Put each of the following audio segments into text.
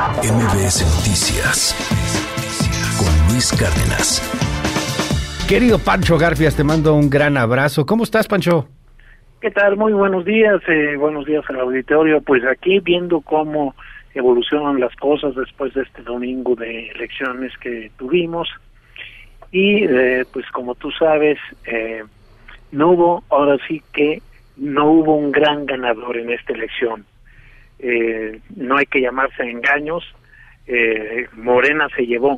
MBS Noticias con Luis Cárdenas. Querido Pancho Garfias, te mando un gran abrazo. ¿Cómo estás, Pancho? ¿Qué tal? Muy buenos días al auditorio. Pues aquí viendo cómo evolucionan las cosas después de este domingo de elecciones que tuvimos. Y pues como tú sabes, no hubo un gran ganador en esta elección. No hay que llamarse a engaños. Morena se llevó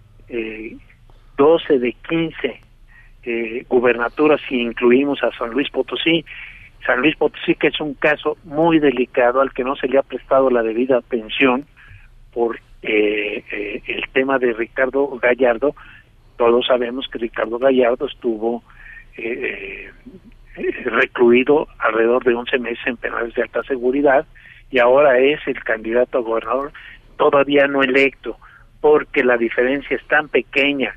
12 de 15 gubernaturas si incluimos a San Luis Potosí. San Luis Potosí, que es un caso muy delicado al que no se le ha prestado la debida atención por el tema de Ricardo Gallardo. Todos sabemos que Ricardo Gallardo estuvo recluido alrededor de 11 meses en penales de alta seguridad y ahora es el candidato a gobernador todavía no electo, porque la diferencia es tan pequeña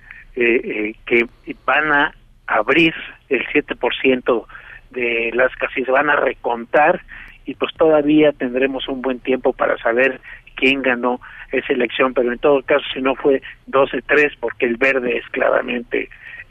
que van a abrir el 7% de las casillas, van a recontar y pues todavía tendremos un buen tiempo para saber quién ganó esa elección, pero en todo caso si no fue 12-3 porque el verde es claramente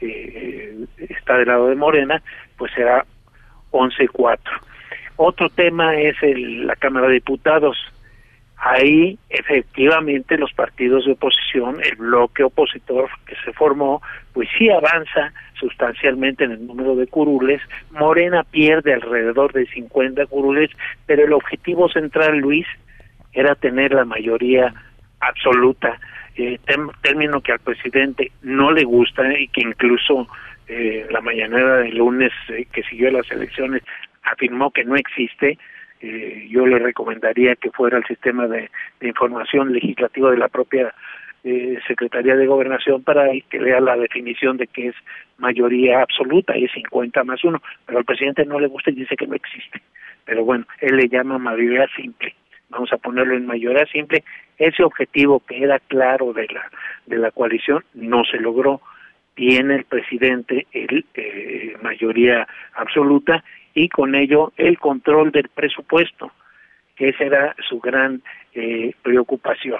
está del lado de Morena, pues será 11-4. Otro tema es la Cámara de Diputados. Ahí efectivamente los partidos de oposición, el bloque opositor que se formó, pues sí avanza sustancialmente en el número de curules. Morena pierde alrededor de 50 curules, pero el objetivo central, Luis, era tener la mayoría absoluta, término que al presidente no le gusta y que incluso la mañanera del lunes que siguió las elecciones afirmó que no existe. Yo le recomendaría que fuera el sistema de información legislativa de la propia Secretaría de Gobernación para que lea la definición de que es mayoría absoluta y es 50+1, pero al presidente no le gusta y dice que no existe. Pero bueno, él le llama mayoría simple. Vamos a ponerlo en mayoría simple. Ese objetivo que era claro de la coalición no se logró. Tiene el presidente mayoría absoluta y con ello el control del presupuesto, que esa era su gran preocupación.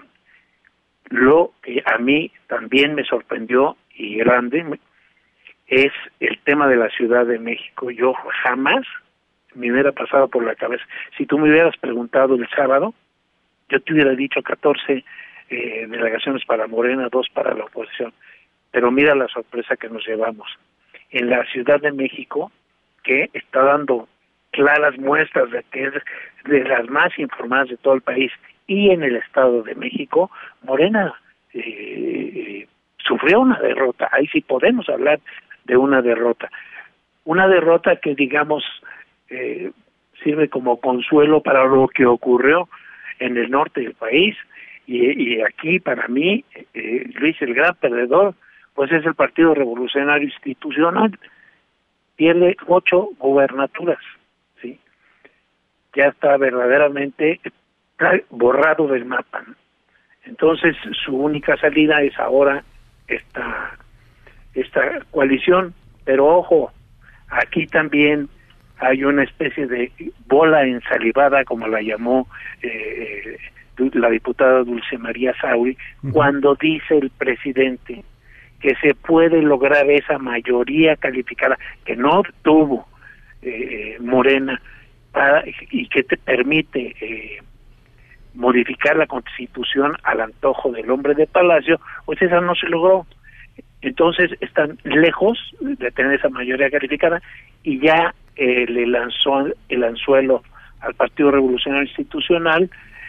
Lo que a mí también me sorprendió y grande es el tema de la Ciudad de México. Yo jamás me hubiera pasado por la cabeza. Si tú me hubieras preguntado el sábado, yo te hubiera dicho 14 delegaciones para Morena, 2 para la oposición. Pero mira la sorpresa que nos llevamos. En la Ciudad de México, que está dando claras muestras de que es de las más informadas de todo el país, y en el Estado de México, Morena sufrió una derrota. Ahí sí podemos hablar de una derrota. Una derrota que, digamos, sirve como consuelo para lo que ocurrió en el norte del país, y aquí para mí, Luis, el gran perdedor, pues es el Partido Revolucionario Institucional. Pierde 8 gubernaturas, ¿sí? Ya está verdaderamente borrado del mapa, ¿no? Entonces su única salida es ahora esta coalición, pero ojo, aquí también hay una especie de bola ensalivada, como la llamó la diputada Dulce María Sauri, cuando dice el presidente que se puede lograr esa mayoría calificada que no tuvo Morena y que te permite modificar la Constitución al antojo del hombre de Palacio, pues esa no se logró. Entonces están lejos de tener esa mayoría calificada y ya le lanzó el anzuelo al Partido Revolucionario Institucional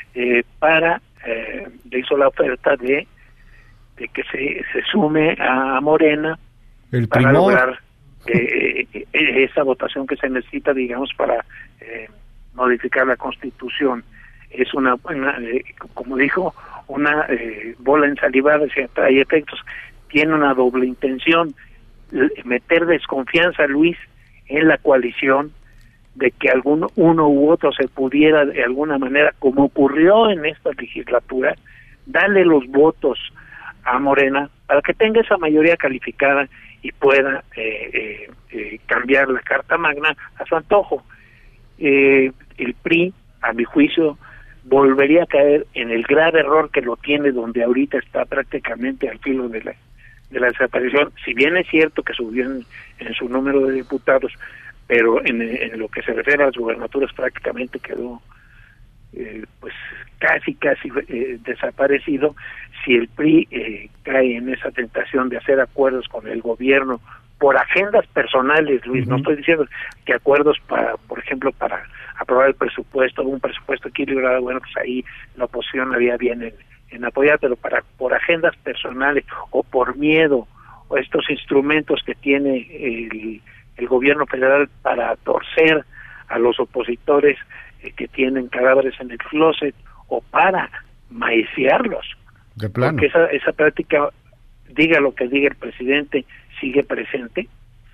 le hizo la oferta de que se sume a Morena para lograr esa votación que se necesita, digamos, para modificar la Constitución. Es una como dijo, una bola ensalivada, si trae efectos. Tiene una doble intención, meter desconfianza, Luis, en la coalición, de que uno u otro se pudiera de alguna manera, como ocurrió en esta legislatura, darle los votos a Morena para que tenga esa mayoría calificada y pueda cambiar la Carta Magna a su antojo. El PRI, a mi juicio, volvería a caer en el grave error que lo tiene, donde ahorita está prácticamente al filo de la desaparición. Si bien es cierto que subió en su número de diputados, pero en lo que se refiere a las gubernaturas prácticamente quedó pues casi desaparecido. Si el PRI cae en esa tentación de hacer acuerdos con el gobierno por agendas personales, Luis, no estoy diciendo que acuerdos para, por ejemplo, para aprobar el presupuesto, un presupuesto equilibrado, bueno, pues ahí la oposición haría bien en apoyar, pero por agendas personales o por miedo, o estos instrumentos que tiene el gobierno federal para torcer a los opositores que tienen cadáveres en el closet, o para maiciarlos. De plano. Porque esa práctica, diga lo que diga el presidente, sigue presente.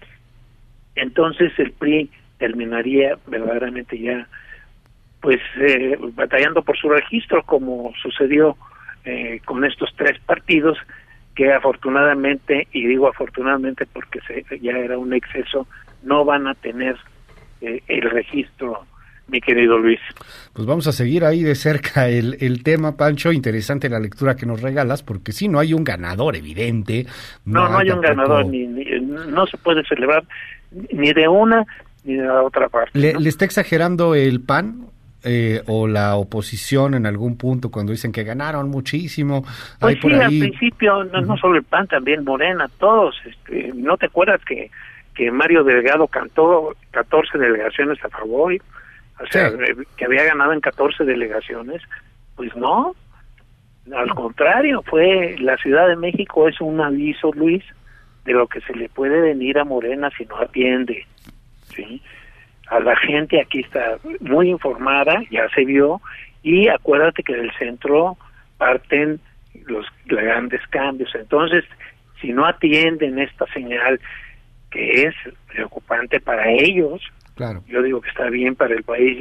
Entonces el PRI terminaría verdaderamente ya pues batallando por su registro, como sucedió con estos tres partidos que afortunadamente, y digo afortunadamente porque ya era un exceso, no van a tener el registro, mi querido Luis. Pues vamos a seguir ahí de cerca el tema, Pancho. Interesante la lectura que nos regalas, porque sí, no hay un ganador evidente. No hay un ganador, no se puede celebrar ni de una ni de la otra parte. ¿Le está exagerando el PAN o la oposición en algún punto cuando dicen que ganaron muchísimo? Pues por sí, ahí... al principio, no solo el PAN, también Morena, todos. ¿No te acuerdas que Mario Delgado cantó 14 delegaciones a favor? O sea, sí, que había ganado en 14 delegaciones. Pues no, al contrario, la Ciudad de México es un aviso, Luis, de lo que se le puede venir a Morena si no atiende, ¿sí? A la gente aquí está muy informada, ya se vio, y acuérdate que del centro parten los grandes cambios. Entonces, si no atienden esta señal, que es preocupante para ellos, claro, yo digo que está bien para el país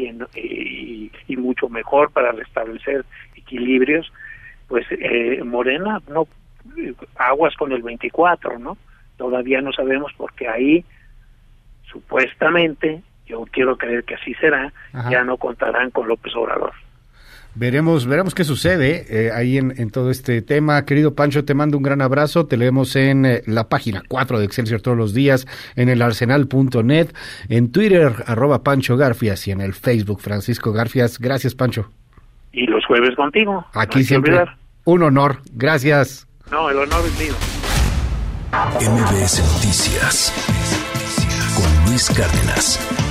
y mucho mejor para restablecer equilibrios, pues Morena, no, aguas con el 24, ¿no? Todavía no sabemos, porque ahí supuestamente, yo quiero creer que así será, ya no contarán con López Obrador. Veremos qué sucede ahí en todo este tema. Querido Pancho, te mando un gran abrazo. Te leemos en la página 4 de Excelsior todos los días, en el arsenal.net, en Twitter, @Pancho Garfias, y en el Facebook, Francisco Garfias. Gracias, Pancho. Y los jueves contigo. Aquí no siempre. Un honor. Gracias. No, el honor es mío. MBS Noticias con Luis Cárdenas.